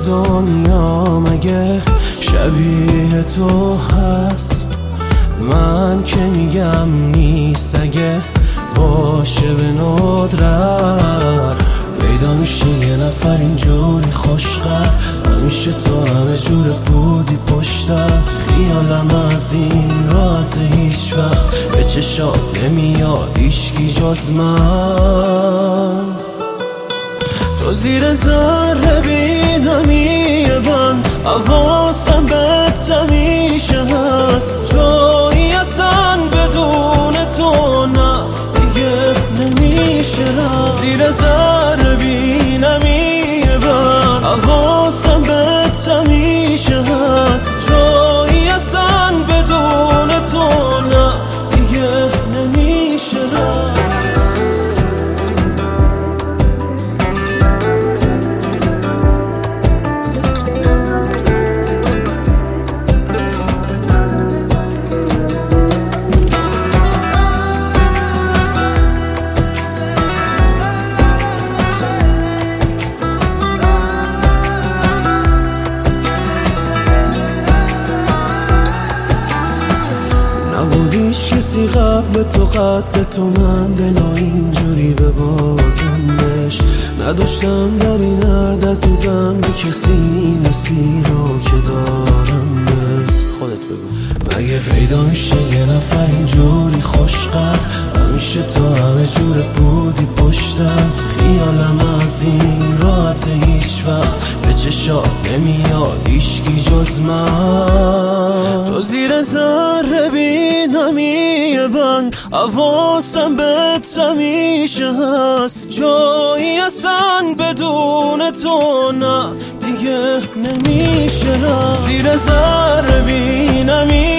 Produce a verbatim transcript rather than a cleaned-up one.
دنیا مگه شبیه تو هست؟ من که میگم نیست، اگه باشه به ندرت پیدا میشه یه نفر اینجوری خوشقدر. همیشه تو همه جور بودی پشتم، خیالم از این راحت هیچ وقت به چشات نمیاد هیچکی جز من. تو زیر ذره بینمی من، حواسم بهت همیشه هست. جایی اصلا بدون تو نه دیگه نمیشه رفت. زیر ذره بینمی من، حواسم بهت همیشه هست. جایی اصلا بدون تو نه دیگه نمیشه رفت. نبودیش کسی قبل تو قد تو، من دلو اینجوری به بازم بش نداشتم در این حد عزیزم به کسی نسی رو که دارم بهت. خودت بگو مگه پیدا میشه یه نفر اینجوری خوشقدر؟ همیشه تو همه جور بودی پشتم، خیالم از این راحت هیچ وقت به چشات نمیاد هیچکی جز من. تو زیر ذره بینمی من، حواسم بهت همیشه هست. جایی اصلا بدون تو نه دیگه نمیشه رفت. زیر ذره بینمی